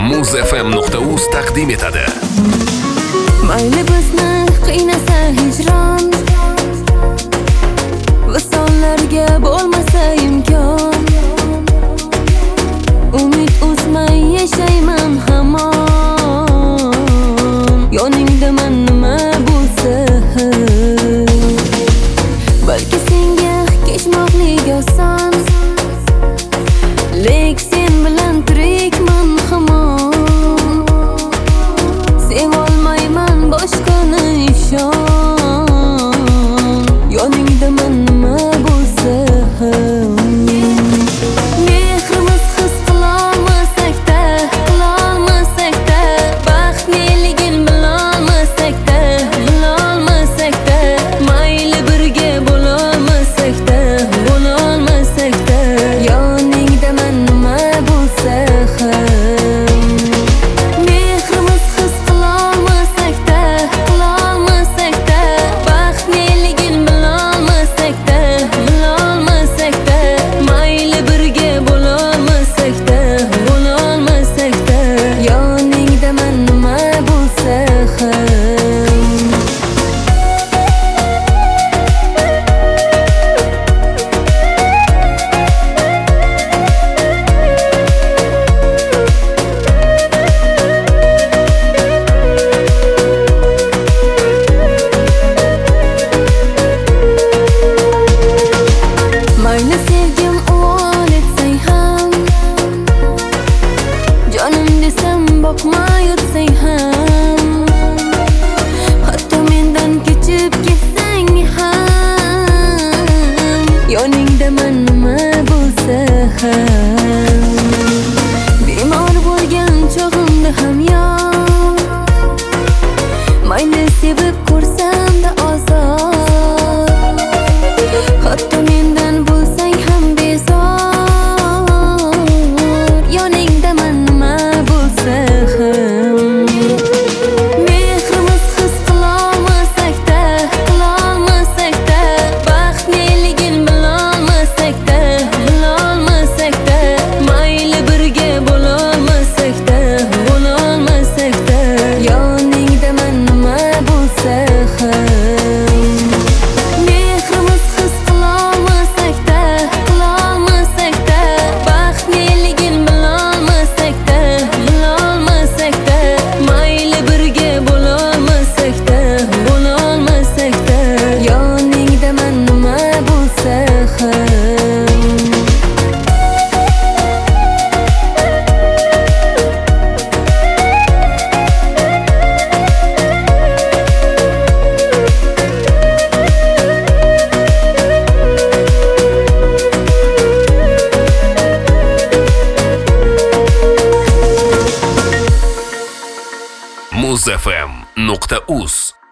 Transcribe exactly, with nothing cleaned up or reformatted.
muzfm nuqta uz taqdim etadi. Mayli bizni qiynasa hijron, visollarga bo'lmasa imkon, umid uzmay yashayman hamon, yoningdaman nima bo'lsa. Balki senga kechmoqlik oson, lek sen bilan tirikman hamon, sevolmayman boshqani ishon, yoningdaman nima bo'lsa ham. Mehrimiz his qilolmasak-da, qilolmasak-da, baxtliligin bilolmasak-da, bilolmasak-da, mayli birga bo'lolmasak-da, bo'lolmasak-da, yoningdaman nima bo'lsa ham. Mehrimiz his qilolmasak-da, qilolmasak-da, baxtliligin bilolmasak-da, bilolmasak-da, mayli birga bo'lolmasak-da, bo'lolmasak-da, yoningdaman nima bo'lsa ham. Mayli sevgim uvol etsang ham, jonim desam boqma yutsang ham, hatto mendan kechib ketsang ham, yoningdaman nima bo'lsa ham. Bemor bo'lgan chog'imda ham yon, mayli sevib ko'rsam-da ozor, hatto mendan bo'lsang ham bezor, yoningdaman nima bo'lsa ham. Mehrimiz his qilolmasak-da, qilolmasak-da, baxtliligin bilolmasak-da, bilolmasak-da, mayli birga bo'lolmasak-da, bo'lolmasak-da, yoningdaman nima bo'lsa ham. Mehrimiz his qilolmasak-da, qilolmasak-da, baxtliligin bilolmasak-da, bilolmasak-da, mayli birga bo'lolmasak-da, bo'lolmasak-da, yoningdaman nima bo'lsa ham. muzfm nuqta uz